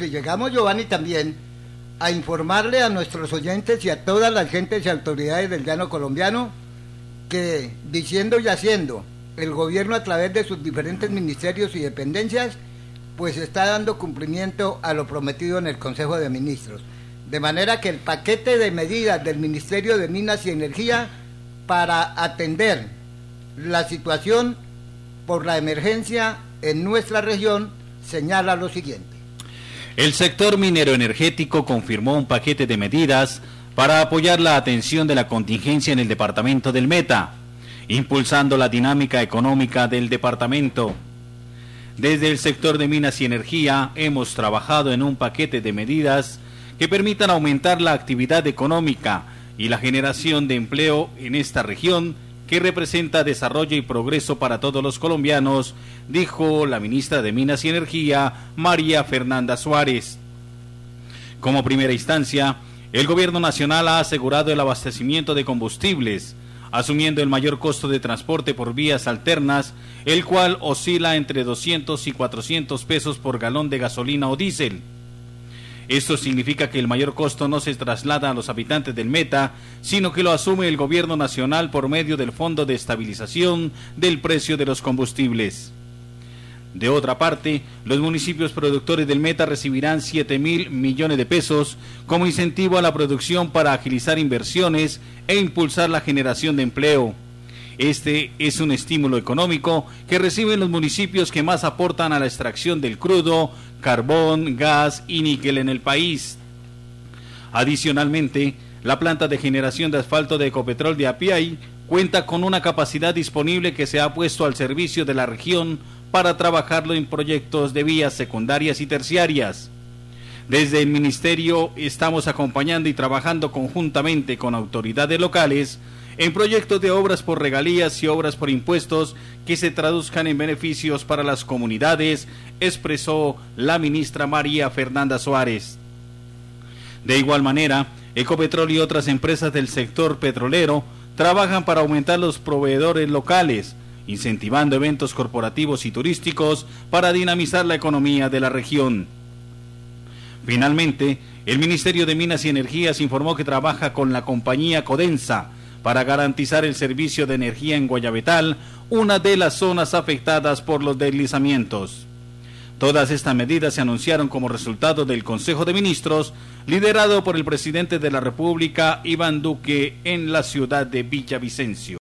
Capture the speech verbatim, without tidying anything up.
y llegamos, Giovanni, también a informarle a nuestros oyentes y a todas las gentes y autoridades del llano colombiano que, diciendo y haciendo, el gobierno a través de sus diferentes ministerios y dependencias, pues está dando cumplimiento a lo prometido en el Consejo de Ministros. De manera que el paquete de medidas del Ministerio de Minas y Energía para atender la situación por la emergencia en nuestra región señala lo siguiente. El sector minero energético confirmó un paquete de medidas para apoyar la atención de la contingencia en el departamento del Meta, impulsando la dinámica económica del departamento. Desde el sector de minas y energía hemos trabajado en un paquete de medidas que permitan aumentar la actividad económica y la generación de empleo en esta región, que representa desarrollo y progreso para todos los colombianos, dijo la ministra de Minas y Energía, María Fernanda Suárez. Como primera instancia, el gobierno nacional ha asegurado el abastecimiento de combustibles, asumiendo el mayor costo de transporte por vías alternas, el cual oscila entre doscientos y cuatrocientos pesos por galón de gasolina o diésel. Esto significa que el mayor costo no se traslada a los habitantes del Meta, sino que lo asume el gobierno nacional por medio del Fondo de Estabilización del Precio de los Combustibles. De otra parte, los municipios productores del Meta recibirán siete mil millones de pesos como incentivo a la producción para agilizar inversiones e impulsar la generación de empleo. Este es un estímulo económico que reciben los municipios que más aportan a la extracción del crudo, carbón, gas y níquel en el país. Adicionalmente, la planta de generación de asfalto de Ecopetrol de Apiay cuenta con una capacidad disponible que se ha puesto al servicio de la región para trabajarlo en proyectos de vías secundarias y terciarias. Desde el Ministerio estamos acompañando y trabajando conjuntamente con autoridades locales en proyectos de obras por regalías y obras por impuestos que se traduzcan en beneficios para las comunidades, expresó la ministra María Fernanda Suárez. De igual manera, Ecopetrol y otras empresas del sector petrolero trabajan para aumentar los proveedores locales, incentivando eventos corporativos y turísticos para dinamizar la economía de la región. Finalmente, el Ministerio de Minas y Energías informó que trabaja con la compañía Codensa para garantizar el servicio de energía en Guayabetal, una de las zonas afectadas por los deslizamientos. Todas estas medidas se anunciaron como resultado del Consejo de Ministros, liderado por el presidente de la República, Iván Duque, en la ciudad de Villavicencio.